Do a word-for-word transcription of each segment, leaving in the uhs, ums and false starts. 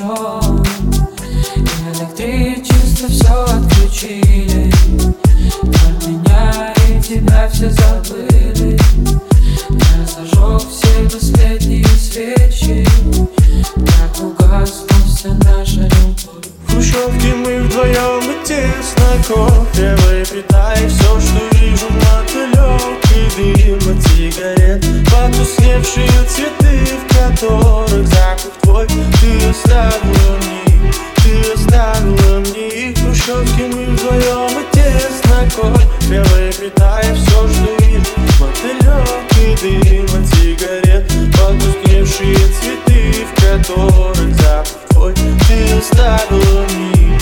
чем. Электричество все отключили, про меня и тебя все забыли. Я зажег все последние свечи, так угасла вся наша любовь. В хрущевке мы вдвоем и тесно, кофе выпитай. Все, что вижу, мотылек и дым от сигарет, потускневшие цветы, в которых запах твой ты оставила мне, ты оставила мне их. В хрущевке мы вдвоем и тесно, кофе выпитай. Все, что вижу, мотылек и дым от сигарет, потускневшие цветы, в которых запах твой ты оставила мне.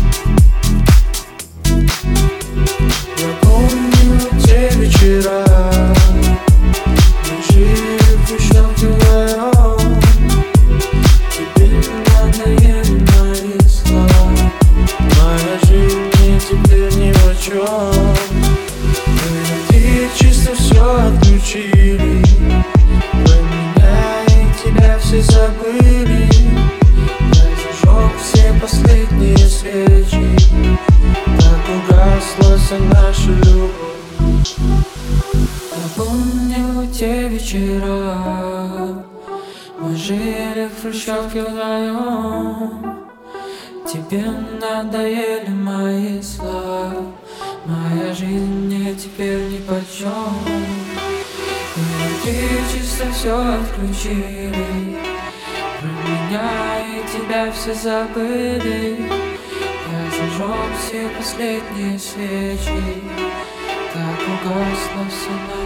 Я помню те вечера, мы жили в хрущевке вдвоем. Теперь надоели мои слова, моя жизнь мне теперь ни о чем. Электричество все отключили, про меня и тебя все забыли. Я зажег все последние свечи, так угасла вся наша любовь. Я помню те вечера, мы жили в хрущевке вдвоем. Тебе надоели мои слова, моя жизнь мне теперь нипочем. Электричество все отключили, про меня и тебя все забыли. Я зажег все последние свечи, так угасла вся наша